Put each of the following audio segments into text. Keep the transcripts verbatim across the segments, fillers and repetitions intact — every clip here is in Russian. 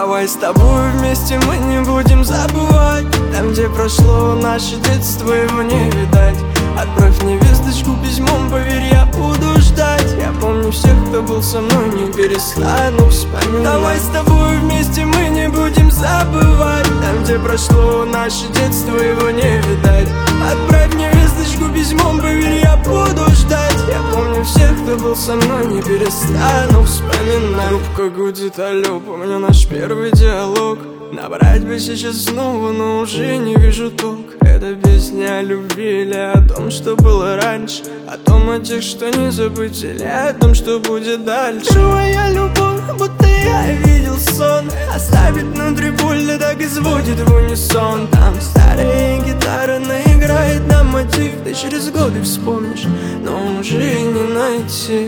Давай с тобой вместе мы не будем забывать. Там, где прошло наше детство, его не видать. Отправь мне весточку письмом, поверь, я буду ждать. Я помню всех, кто был со мной, не перестану вспоминать. Давай с тобой вместе мы не будем забывать. Там, где прошло наше детство, его не видать. Отправь мне весточку письмом, поверь, я буду ждать. Я помню всех, кто был со мной, не перестану вспоминать. Трубка гудит, алло, помню наш первый диалог. Набрать бы сейчас снова, но уже не вижу толк. Это песня о любви или о том, что было раньше, о том, о тех, что не забыть, или о том, что будет дальше. Твоя любовь, будто я видел сон. Оставит внутри боль, да так изводит в унисон. Там старая гитара наиграет нам мотив. Ты через годы вспомнишь, но уже не найти.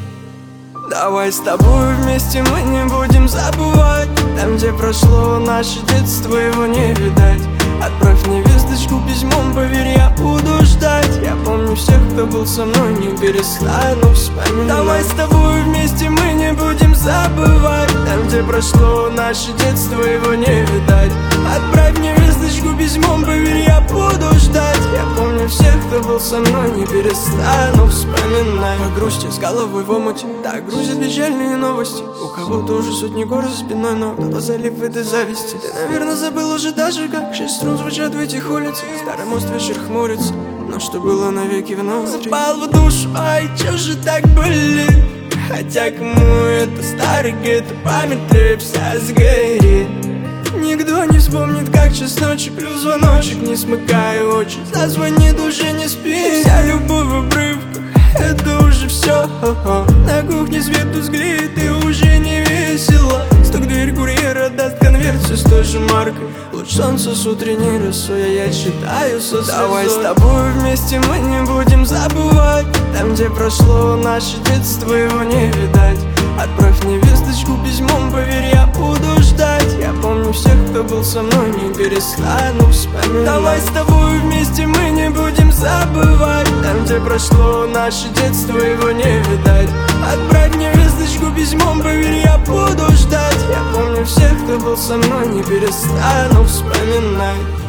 Давай с тобой вместе мы не будем забывать. Там, где прошло наше детство, его не видать. Отправь мне весточку письмом, поверь, я буду ждать. Я помню всех, кто был со мной, не перестану вспоминать. Давай с тобой вместе мы не будем забывать. Там, где прошло наше детство, его не видать. Отправь мне весточку письмом, поверь, я буду ждать. Я помню всех, кто был со мной, не перестану вспоминать. По грусти с головой в омуте, так грузят печальные новости. У кого-то уже сотни гор за спиной, но кто-то залип в этой зависти. Ты, наверное, забыл уже даже, как шесть струн звучат в этих улицах. Старый мост вечер хмурится, но что было навеки вновь. Запал в душу, ай, чё же так болит? Хотя кому это старый где-то память вся сгорит. Никто не вспомнит, как час ночи, плюс звоночек, не смыкая очи. Зазвонит, уже не спи. Вся любовь в обрывках, это уже все. На кухне свет тусклеет, и уже не весело. Стук, дверь курьера даст конверт все с той же маркой. Луч солнца с утренней росой, я читаю со слезой. Давай с тобой вместе мы не будем забывать. Там, где прошло наше детство, его не видать. Отправь мне весточку письмом, поверь, я буду ждать. Я помню всех, кто был со мной, не перестану вспоминать. Давай с тобой вместе мы не будем забывать. Там, где прошло наше детство, его не видать. Отправь мне весточку письмом, поверь, я буду ждать. Я помню всех, кто был со мной, не перестану вспоминать.